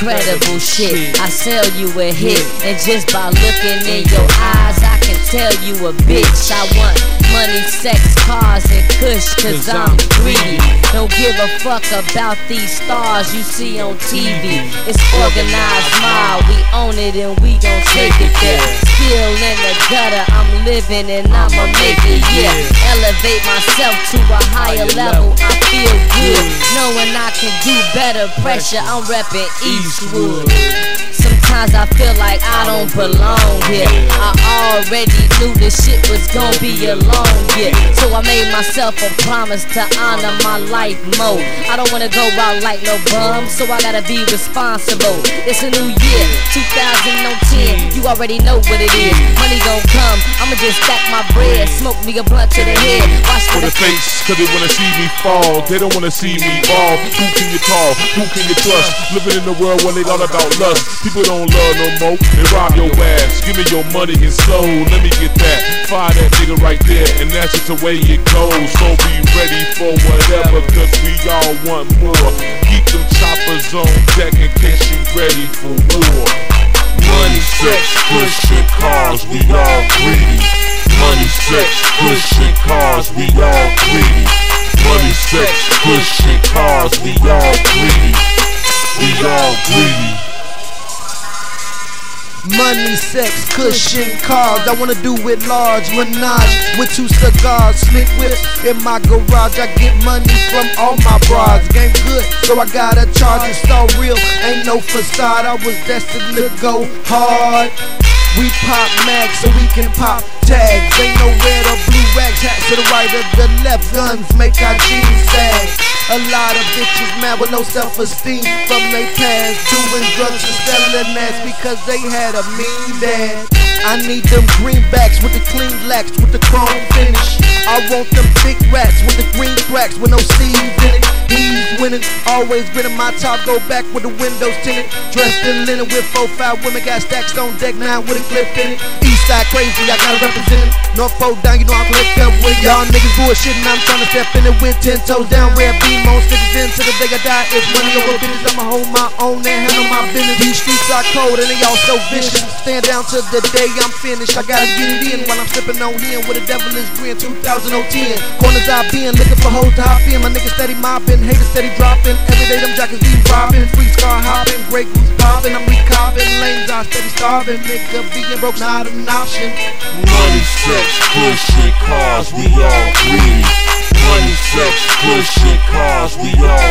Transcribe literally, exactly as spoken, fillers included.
incredible shit. I sell you a hit, and just by looking in your eyes, I can tell you a bitch. I want money, sex, cars, and kush, cause I'm greedy. Don't give a fuck about these stars you see on T V. It's organized mob, we own it and we gon' take it there. Still in the gutter, I'm living and I'ma make it, yeah. Elevate myself to a higher level, I feel good, knowing I can do better. Pressure, I'm reppin' Eastwood. Sometimes I feel like I don't belong here. I already knew this shit was gon' be a long year, so I made myself a promise to honor my life mode. I don't wanna go out like no bum, so I gotta be responsible. It's a new year, two thousand ten, you already know what it is. Money gon' come, I'ma just stack my bread, smoke me a blunt to the head. Watch for the face, cause they wanna see me fall. They don't wanna see me fall. Who can you call? Who can you trust? Living in the world when they all about lust. People don't love no more, they rob your ass. Give me your money and slow, let me get that. Fire that nigga right there, and that's just the way it goes. So be ready for whatever, cause we all want more. Keep them choppers on deck in case you ready for war. Money, sex, push, and cars, we all greedy. Money, sex, push, and cars, we all greedy. Money, sex, push, and cars, we all greedy. We all greedy. Money, sex, cushion, cars. I wanna do it large, menage with two cigars, slick whips in my garage. I get money from all my bras. Game good, so I gotta charge. It's all real, ain't no facade. I was destined to go hard. We pop mags so we can pop tags. Ain't no red or blue rags. Hats to the right or the left. Guns make our jeans sag. A lot of bitches mad with no self-esteem from their past, doing drugs and selling ass because they had a mean dad. I need them greenbacks with the clean lacks with the chrome finish. I want them big rats with the green cracks with no seeds in it. He's winning, always grinning. My top go back with the windows tinted. Dressed in linen with four, five women, got stacks on deck now with a clip in it. East side crazy, I gotta represent it. North Pole down, you know I'm clipped up with it. Y'all niggas bullshitting, I'm trying to step in it with ten toes down. Red beam on stitches into the day I die. It's money over business, I'ma hold my own and handle my business. These streets are cold and they all so vicious. Stand down to the day I'm finished. I gotta get it in while I'm slipping on in with a devilish grin. two thousand ten, corners I been looking for hoes to hop in. My niggas steady mopping, haters steady dropping. Every day them jackets be robbing, free scar hopping, Grey Goose popping. I'm recopping, lanes are steady starving. Nigga being broke not an option. Money, sex, push, and cars, we all greedy. Money, sex, push, and cars, we all